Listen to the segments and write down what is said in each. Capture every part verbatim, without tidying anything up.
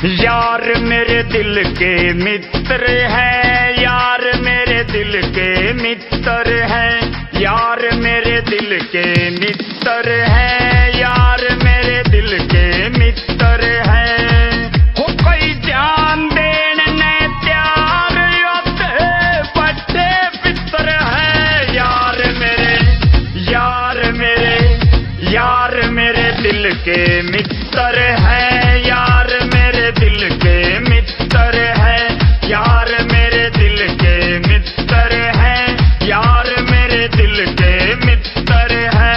यार मेरे दिल के मित्र है, यार मेरे दिल के मित्र है, यार मेरे दिल के मित्र है, यार मेरे दिल के मित्र है। हो कोई जान देने ने त्यार योद्धे बड़े पितर है। यार मेरे यार मेरे यार मेरे दिल के मित्र है, यार मेरे दिल के मित्र है, यार मेरे दिल के मित्र है, यार मेरे दिल के मित्र है।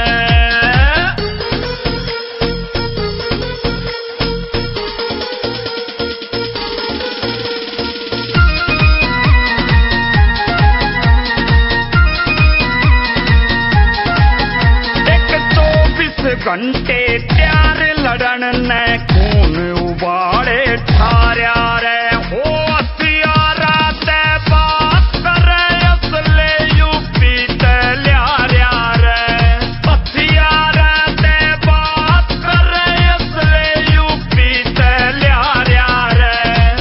एक चौबीस घंटे प्यार लड़न ने खून उबाड़े ठार्या रे। हो हथियारा ते बात करे असले यूपी ते ल्यार्या रे। हथियारा ते बात करे असले यूपी ते ल्यार्या रे।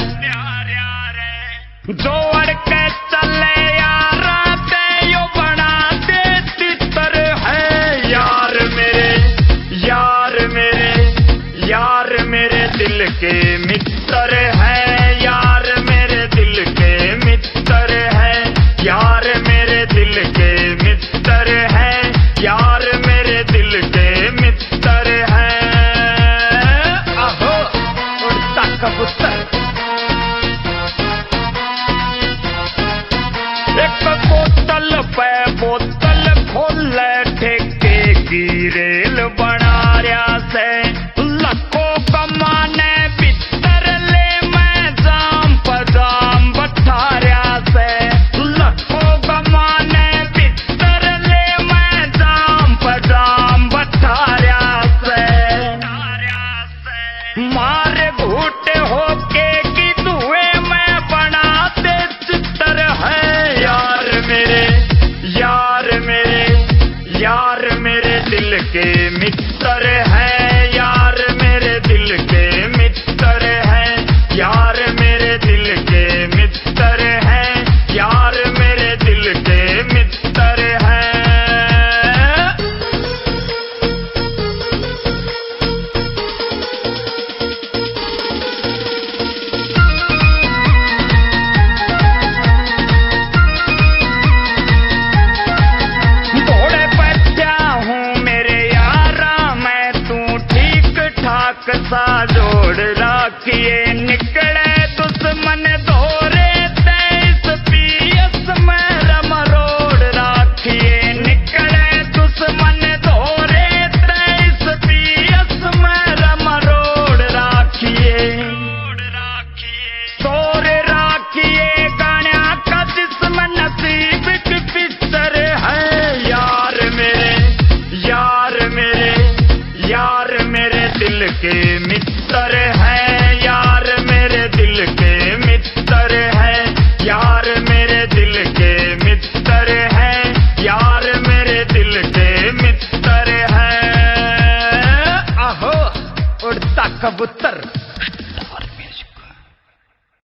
जोड़ के चले यारा ते यो बना दे तितर है। यार मेरे यार मेरे यार मेरे दिल के मित्र है, यार मेरे दिल के मित्र है, यार मेरे दिल के मित्र है, यार मेरे दिल के मित्र है। आहो उड़ता कबूतर। एक बोतल पे बोतल खोले ठेके की रेल बना रहा से। लखों कमाने भीतर ले मैं जाम पजाम बठार्या से। लखों कमाने भीतर ले मैं जाम पजाम बठार्या से। मारे घूटे होके की धुएं में बना दे चित्र है। यार मेरे यार मेरे यार मेरे दिल के